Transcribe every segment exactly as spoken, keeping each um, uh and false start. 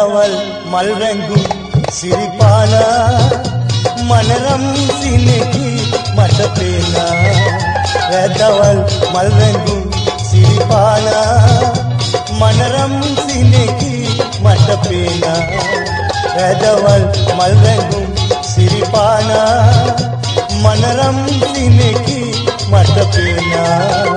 රැදවල් මල් රැඟුම් සිරිපානා මනරම් සිනෙහි මට පේනා රැදවල් මල් රැඟුම් සිරිපානා මනරම් සිනෙහි මට පේනා රැදවල් මල් රැඟුම් සිරිපානා මනරම් සිනෙහි මට පේනා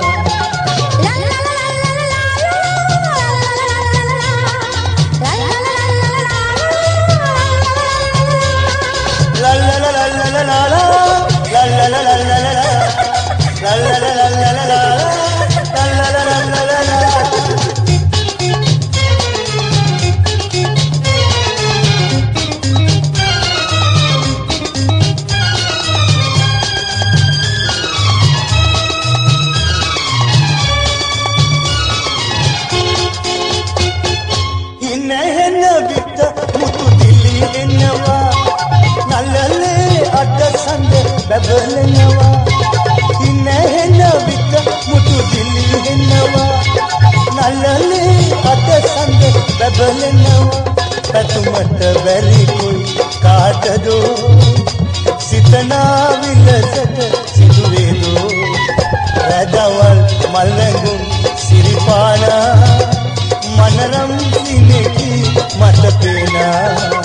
බැබලෙනවා ඉන්නහෙන විත මුතු දිලි හෙනවා නල්ලලේ අත සඳ බැබලෙනවා පැතුමට බැරි කුයි කාටදෝ සිතනා විලසට සිදුවේදෝ රැදවල් මල් රැඟුම් සිරිපානා මනරම් සිනෙහි මට පේනා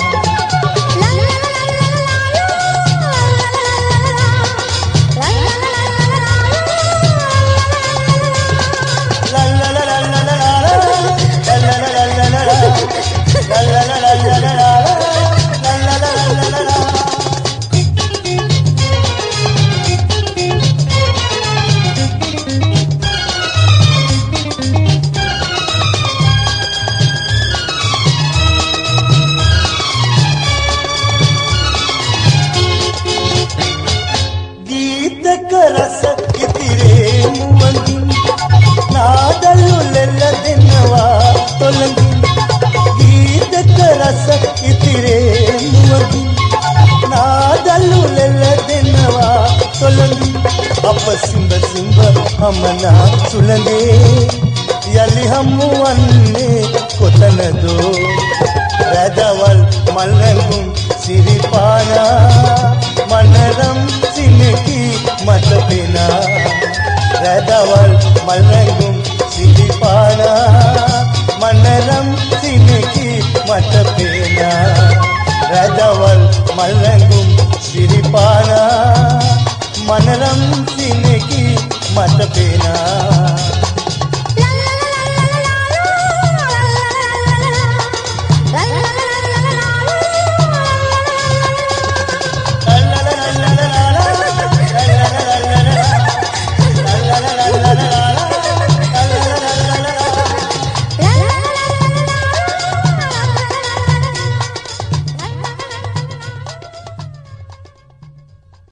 රස ඉතිරේ මුවඳින් නාදලු ලෙල දෙනවා තොලඟින් ගීතක රස ඉතිරේ මුවඳින් නාදලු ලෙල දෙනවා තොලඟින් අප සිඹ සිඹ හමනා සුළඟේ යලි හමුවන්නේ කොතනදෝ රැදවල් මල් රැඟුම් සිරිපානා මනරම් සිනෙහි මට පේනා රැදවල් මල් රැඟුම් සිරිපානා මනරම් සිනෙහි මට පේනා රැදවල් මල් රැඟුම් සිරිපානා මනරම් සිනෙහි මට පේනා